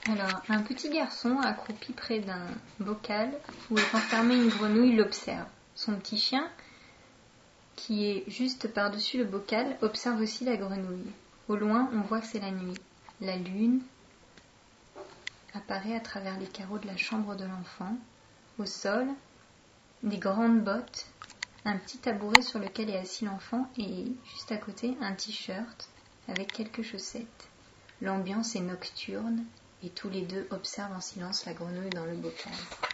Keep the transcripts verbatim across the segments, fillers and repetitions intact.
Alors, un petit garçon accroupi près d'un bocal où est enfermée une grenouille l'observe. Son petit chien, qui est juste par-dessus le bocal, observe aussi la grenouille. Au loin, on voit que c'est la nuit. La lune apparaît à travers les carreaux de la chambre de l'enfant. Au sol, des grandes bottes, un petit tabouret sur lequel est assis l'enfant et juste à côté, un t-shirt avec quelques chaussettes. L'ambiance est nocturne et tous les deux observent en silence la grenouille dans le bocal.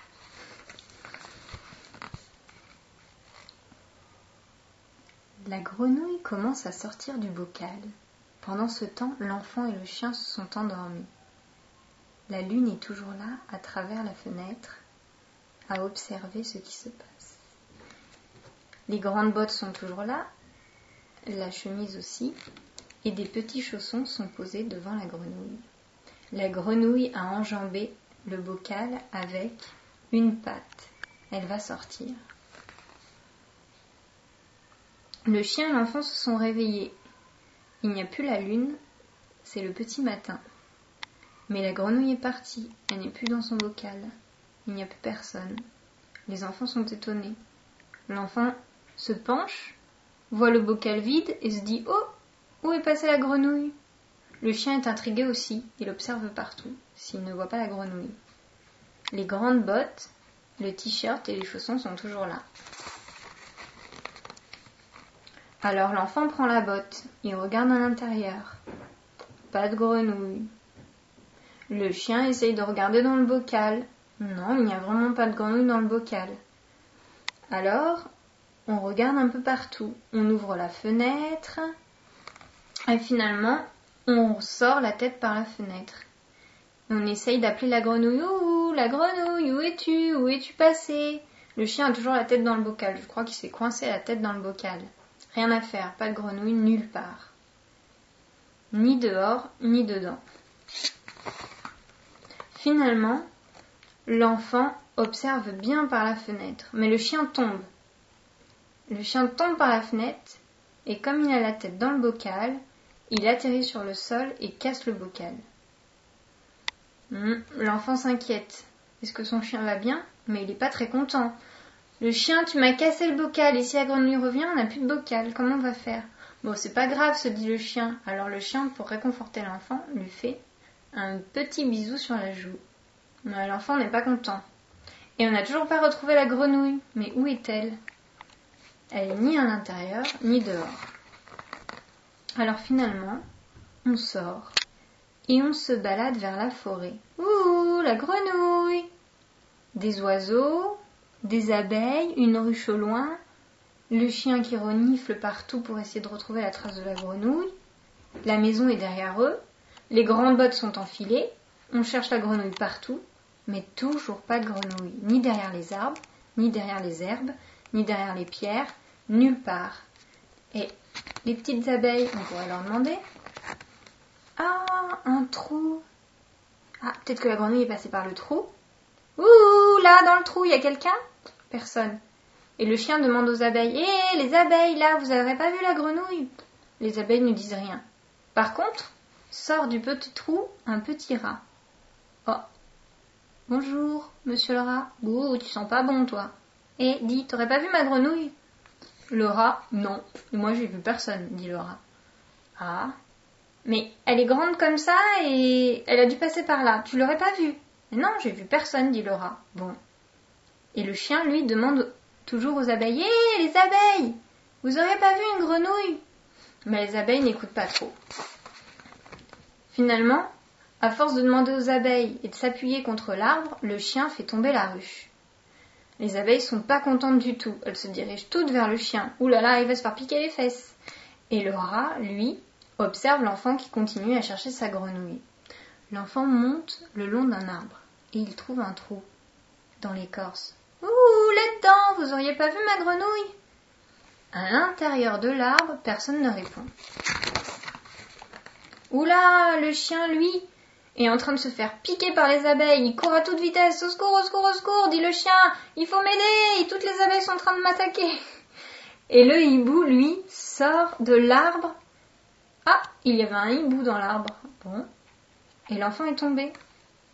La grenouille commence à sortir du bocal. Pendant ce temps, l'enfant et le chien se sont endormis. La lune est toujours là, à travers la fenêtre, à observer ce qui se passe. Les grandes bottes sont toujours là, la chemise aussi, et des petits chaussons sont posés devant la grenouille. La grenouille a enjambé le bocal avec une patte. Elle va sortir. Le chien et l'enfant se sont réveillés. Il n'y a plus la lune, c'est le petit matin. Mais la grenouille est partie, elle n'est plus dans son bocal. Il n'y a plus personne. Les enfants sont étonnés. L'enfant se penche, voit le bocal vide et se dit « Oh, où est passée la grenouille ?» Le chien est intrigué aussi, il observe partout, s'il ne voit pas la grenouille. Les grandes bottes, le t-shirt et les chaussons sont toujours là. Alors l'enfant prend la botte, il regarde à l'intérieur. Pas de grenouille. Le chien essaye de regarder dans le bocal. Non, il n'y a vraiment pas de grenouille dans le bocal. Alors, on regarde un peu partout. On ouvre la fenêtre et finalement, on sort la tête par la fenêtre. On essaye d'appeler la grenouille. Ouh, la grenouille, où es-tu? Où es-tu passée? Le chien a toujours la tête dans le bocal. Je crois qu'il s'est coincé la tête dans le bocal. Rien à faire, pas de grenouille nulle part. Ni dehors, ni dedans. Finalement, l'enfant observe bien par la fenêtre, mais le chien tombe. Le chien tombe par la fenêtre, et comme il a la tête dans le bocal, il atterrit sur le sol et casse le bocal. Hum, l'enfant s'inquiète. Est-ce que son chien va bien? Mais il n'est pas très content. Le chien, tu m'as cassé le bocal, et si la grenouille revient, on n'a plus de bocal. Comment on va faire? Bon, c'est pas grave, se dit le chien. Alors le chien, pour réconforter l'enfant, lui fait un petit bisou sur la joue. Mais l'enfant n'est pas content. Et on n'a toujours pas retrouvé la grenouille. Mais où est-elle? Elle est ni à l'intérieur, ni dehors. Alors finalement, on sort et on se balade vers la forêt. Ouh, la grenouille! Des oiseaux, des abeilles, une ruche au loin, le chien qui renifle partout pour essayer de retrouver la trace de la grenouille. La maison est derrière eux, les grandes bottes sont enfilées, on cherche la grenouille partout, mais toujours pas de grenouille, ni derrière les arbres, ni derrière les herbes, ni derrière les pierres, nulle part. Et les petites abeilles, on pourrait leur demander. Ah, un trou. Ah, peut-être que la grenouille est passée par le trou. Ouh, là, dans le trou, il y a quelqu'un? Personne. Et le chien demande aux abeilles. Hé, les abeilles, là, vous n'avez pas vu la grenouille? Les abeilles ne disent rien. Par contre, sort du petit trou un petit rat. Oh, bonjour, monsieur le rat. Ouh, tu sens pas bon, toi. Eh, dis, t'aurais pas vu ma grenouille? Le rat, non. Moi, j'ai vu personne, dit le rat. Ah, mais elle est grande comme ça et elle a dû passer par là. Tu l'aurais pas vue? Non, j'ai vu personne, dit le rat. Bon. Et le chien, lui, demande toujours aux abeilles. Hé, les abeilles! Vous auriez pas vu une grenouille? Mais les abeilles n'écoutent pas trop. Finalement, à force de demander aux abeilles et de s'appuyer contre l'arbre, le chien fait tomber la ruche. Les abeilles sont pas contentes du tout. Elles se dirigent toutes vers le chien. Ouh là là, il va se faire piquer les fesses. Et le rat, lui, observe l'enfant qui continue à chercher sa grenouille. L'enfant monte le long d'un arbre et il trouve un trou dans l'écorce. Ouh, là-dedans, vous auriez pas vu ma grenouille? À l'intérieur de l'arbre, personne ne répond. Ouh là, le chien, lui, est en train de se faire piquer par les abeilles. Il court à toute vitesse. Au secours, au secours, au secours, dit le chien. Il faut m'aider. Toutes les abeilles sont en train de m'attaquer. Et le hibou, lui, sort de l'arbre. Ah, il y avait un hibou dans l'arbre. Bon. Et l'enfant est tombé.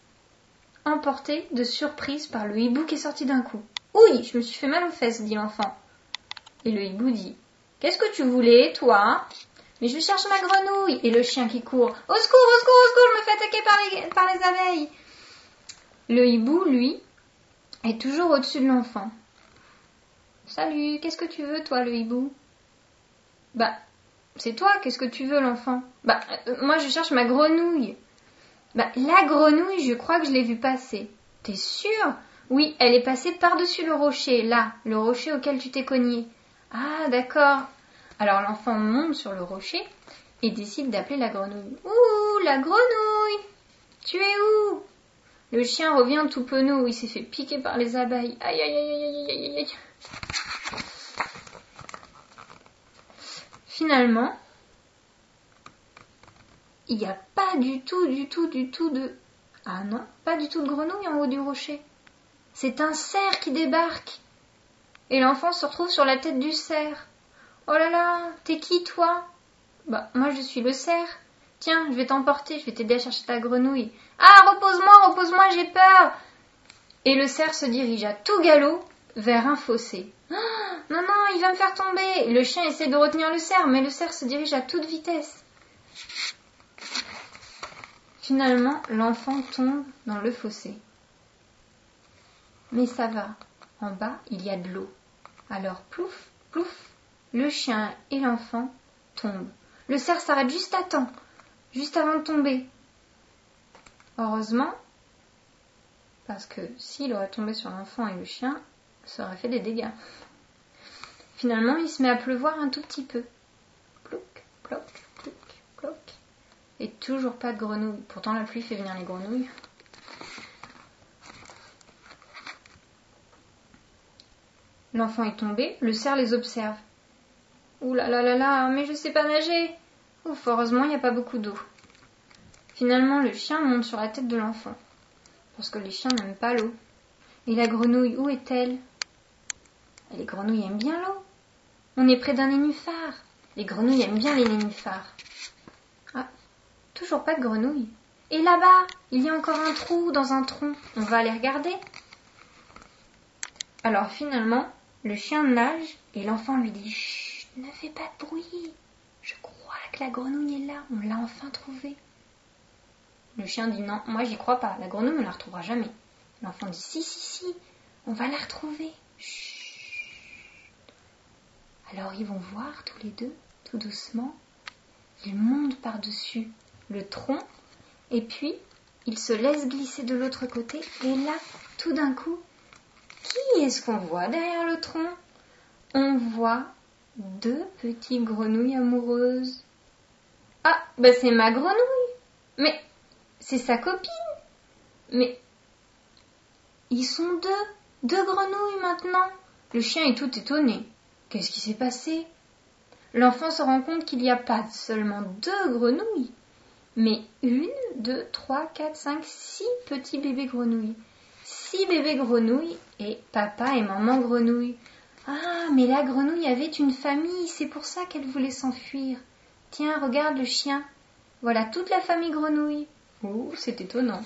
emporté de surprise par le hibou qui est sorti d'un coup. « Ouille, je me suis fait mal aux fesses, dit l'enfant. » Et le hibou dit « Qu'est-ce que tu voulais, toi ?»« Mais je cherche ma grenouille. » Et le chien qui court « Au secours, au secours, au secours, je me fais attaquer par les, par les abeilles. » Le hibou, lui, est toujours au-dessus de l'enfant. « Salut, qu'est-ce que tu veux, toi, le hibou ?»« Bah, c'est toi, qu'est-ce que tu veux, l'enfant ?»« Bah, euh, moi, je cherche ma grenouille. »« Bah, la grenouille, je crois que je l'ai vue passer. »« T'es sûr ?»« Oui, elle est passée par-dessus le rocher, là, le rocher auquel tu t'es cogné. »« Ah, d'accord. » Alors l'enfant monte sur le rocher et décide d'appeler la grenouille. « Ouh, la grenouille! Tu es où ?» Le chien revient tout penaud, il s'est fait piquer par les abeilles. Aïe, aïe, aïe, aïe, aïe, aïe. Finalement, il n'y a pas du tout, du tout, du tout de... Ah non, pas du tout de grenouille en haut du rocher. C'est un cerf qui débarque. Et l'enfant se retrouve sur la tête du cerf. Oh là là, t'es qui toi? Bah, moi je suis le cerf. Tiens, je vais t'emporter, je vais t'aider à chercher ta grenouille. Ah, repose-moi, repose-moi, j'ai peur. Et le cerf se dirige à tout galop vers un fossé. Oh, non, non, il va me faire tomber. Et le chien essaie de retenir le cerf, mais le cerf se dirige à toute vitesse. Finalement, l'enfant tombe dans le fossé. Mais ça va, en bas, il y a de l'eau. Alors, plouf, plouf, le chien et l'enfant tombent. Le cerf s'arrête juste à temps, juste avant de tomber. Heureusement, parce que s'il aurait tombé sur l'enfant et le chien, ça aurait fait des dégâts. Finalement, il se met à pleuvoir un tout petit peu. Plouc, ploc, plouc, ploc. Et toujours pas de grenouilles. Pourtant, la pluie fait venir les grenouilles. L'enfant est tombé, le cerf les observe. Ouh là là là là, mais je sais pas nager. Ouf, heureusement, il n'y a pas beaucoup d'eau. Finalement, le chien monte sur la tête de l'enfant. Parce que les chiens n'aiment pas l'eau. Et la grenouille, où est-elle? Les grenouilles aiment bien l'eau. On est près d'un nénuphar. Les grenouilles aiment bien les nénuphars. Ah, toujours pas de grenouilles. Et là-bas, il y a encore un trou dans un tronc. On va aller regarder. Alors finalement, le chien nage et l'enfant lui dit « Chut, ne fais pas de bruit. Je crois que la grenouille est là. On l'a enfin trouvée. » Le chien dit « Non, moi j'y crois pas. La grenouille, on la retrouvera jamais. » L'enfant dit « Si, si, si. On va la retrouver. Chut. » Alors ils vont voir tous les deux, tout doucement. Ils montent par-dessus le tronc et puis ils se laissent glisser de l'autre côté. Et là, tout d'un coup, qui est-ce qu'on voit derrière le tronc? On voit deux petites grenouilles amoureuses. Ah, ben c'est ma grenouille. Mais c'est sa copine. Mais ils sont deux, deux grenouilles maintenant. Le chien est tout étonné. Qu'est-ce qui s'est passé? L'enfant se rend compte qu'il n'y a pas seulement deux grenouilles, mais une, deux, trois, quatre, cinq, six petits bébés grenouilles. Six bébés grenouilles et papa et maman grenouille. Ah, mais la grenouille avait une famille, c'est pour ça qu'elle voulait s'enfuir. Tiens, regarde le chien. Voilà toute la famille grenouille. Ouh, c'est étonnant.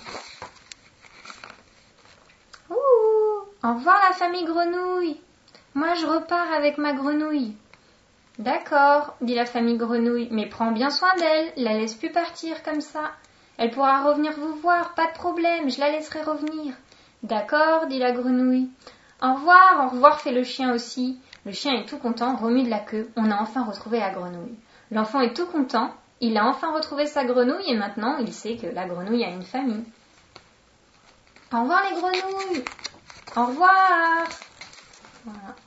Ouh, au revoir la famille grenouille. Moi, je repars avec ma grenouille. D'accord, dit la famille grenouille, mais prends bien soin d'elle, la laisse plus partir comme ça. Elle pourra revenir vous voir, pas de problème, je la laisserai revenir. D'accord, dit la grenouille. Au revoir, au revoir, fait le chien aussi. Le chien est tout content, remue de la queue. On a enfin retrouvé la grenouille. L'enfant est tout content, il a enfin retrouvé sa grenouille et maintenant il sait que la grenouille a une famille. Au revoir les grenouilles. Au revoir. Voilà.